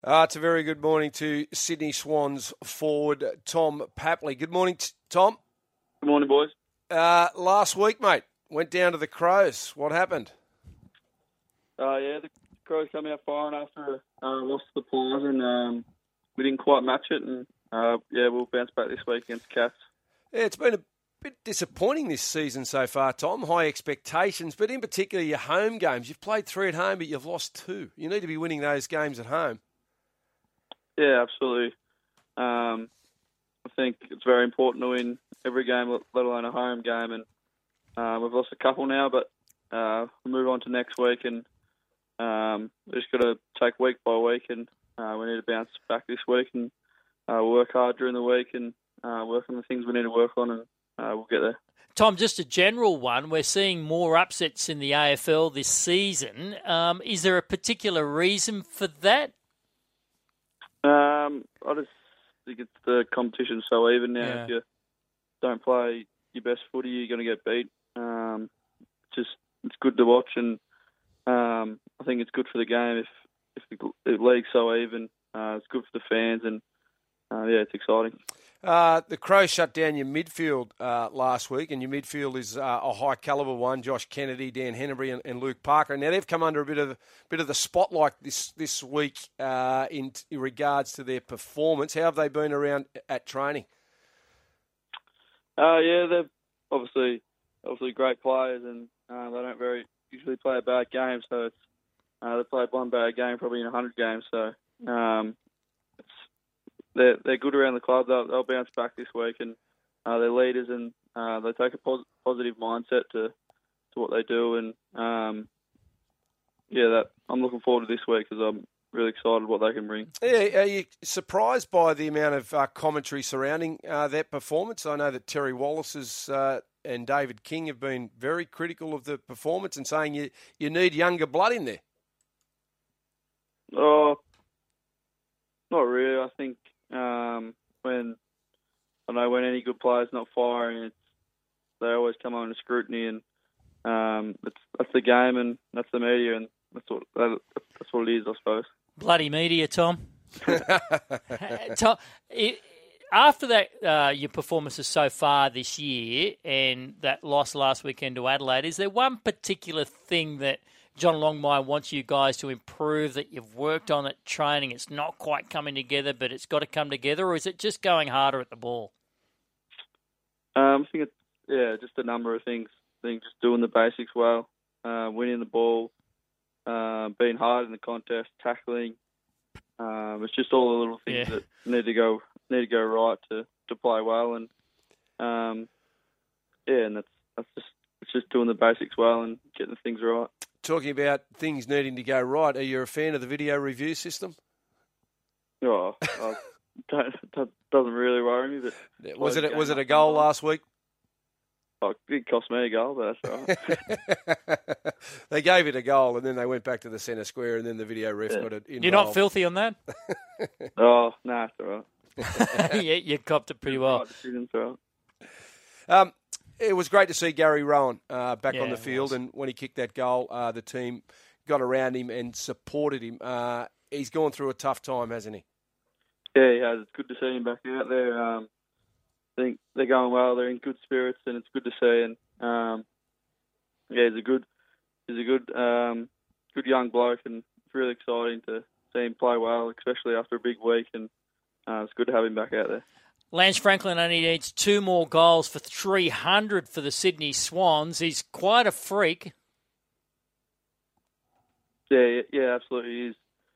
It's a very good morning to Sydney Swans forward Tom Papley. Good morning, Tom. Good morning, boys. Last week, mate, went down to the Crows. What happened? The Crows came out firing after lost to the Pies, and we didn't quite match it. And we'll bounce back this week against Cats. Yeah, it's been a bit disappointing this season so far, Tom. High expectations, but in particular your home games. You've played 3 at home, but you've lost 2. You need to be winning those games at home. Yeah, absolutely. I think it's very important to win every game, let alone a home game. And we've lost a couple now, but we'll move on to next week. And we've just got to take week by week, and we need to bounce back this week and work hard during the week and work on the things we need to work on, and we'll get there. Tom, just a general one. We're seeing more upsets in the AFL this season. Is there a particular reason for that? I just think it's the competition so even now. Yeah. If you don't play your best footy, you're going to get beat. It's good to watch, and I think it's good for the game if the league's so even. It's good for the fans, and it's exciting. The Crows shut down your midfield last week, and your midfield is a high calibre one: Josh Kennedy, Dan Hennery, and Luke Parker. Now they've come under a bit of the spotlight this week in regards to their performance. How have they been around at training? They're obviously great players, and they don't very usually play a bad game. So it's they played one bad game probably in 100 games. So they're good around the club. They'll bounce back this week, and they're leaders, and they take a positive mindset to what they do. And I'm looking forward to this week because I'm really excited what they can bring. Yeah, are you surprised by the amount of commentary surrounding that performance? I know that Terry Wallace and David King have been very critical of the performance and saying you need younger blood in there. Oh, not really. I think when any good player's not firing, they always come under scrutiny, and that's the game, and that's the media, and that's what it is, I suppose. Bloody media, Tom. Tom, after that, your performances so far this year and that loss last weekend to Adelaide, is there one particular thing that John Longmire wants you guys to improve that you've worked on at training? It's not quite coming together, but it's got to come together, or is it just going harder at the ball? I think it's just a number of things. I think just doing the basics well, winning the ball, being hard in the contest, tackling. It's just all the little things that need to go right to play well, and and it's just doing the basics well and getting the things right. Talking about things needing to go right, are you a fan of the video review system? Oh, that doesn't really worry me. But was it a goal last week? Oh, it cost me a goal, but that's all right. They gave it a goal, and then they went back to the centre square, and then the video ref got it involved. You're not filthy on that? Oh, no, it's all right. Yeah, you copped it pretty well. It was great to see Gary Rowan back on the field, and when he kicked that goal, the team got around him and supported him. He's gone through a tough time, hasn't he? Yeah, he has. It's good to see him back out there. I think they're going well. They're in good spirits, and it's good to see. And he's a good young bloke, and it's really exciting to see him play well, especially after a big week. And it's good to have him back out there. Lance Franklin only needs 2 more goals for 300 for the Sydney Swans. He's quite a freak. Yeah, absolutely.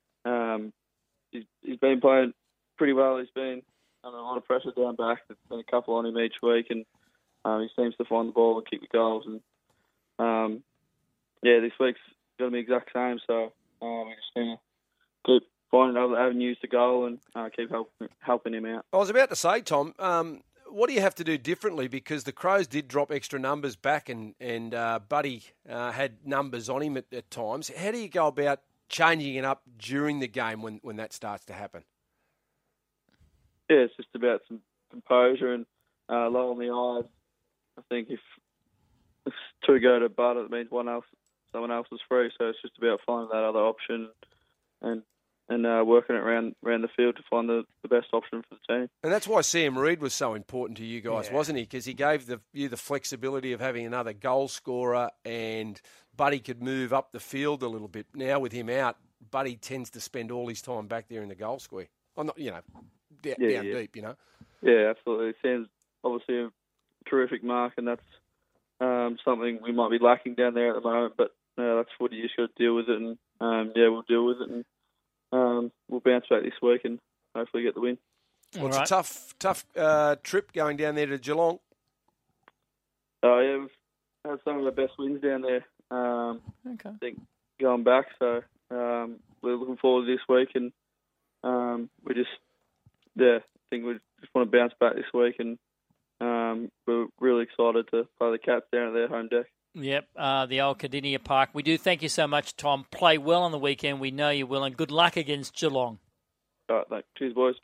He's been playing pretty well. He's been under a lot of pressure down back. There's been a couple on him each week, and he seems to find the ball and kick the goals. And this week's going to be the exact same. So we're just going to keep finding other avenues to goal and keep helping him out. I was about to say, Tom, what do you have to do differently? Because the Crows did drop extra numbers back, and Buddy had numbers on him at times. How do you go about changing it up during the game when that starts to happen? Yeah, it's just about some composure and lowering the eyes. I think if 2 go to Bud, it means someone else is free. So it's just about finding that other option and working it around the field to find the best option for the team. And that's why Sam Reid was so important to you guys, wasn't he? Because he gave you the flexibility of having another goal scorer, and Buddy could move up the field a little bit. Now with him out, Buddy tends to spend all his time back there in the goal square. I'm not, down deep, Yeah, absolutely. Sam's obviously a terrific mark, and that's something we might be lacking down there at the moment. But that's what you just got to deal with it, and we'll deal with it, and we'll bounce back this week and hopefully get the win. Well, it's a tough trip going down there to Geelong. We've had some of the best wins down there. I think going back, so we're looking forward to this week, and I think we just want to bounce back this week, and we're really excited to play the Cats down at their home deck. Yep, the old Cardinia Park. We do thank you so much, Tom. Play well on the weekend. We know you will, and good luck against Geelong. All right, thanks. Cheers, boys.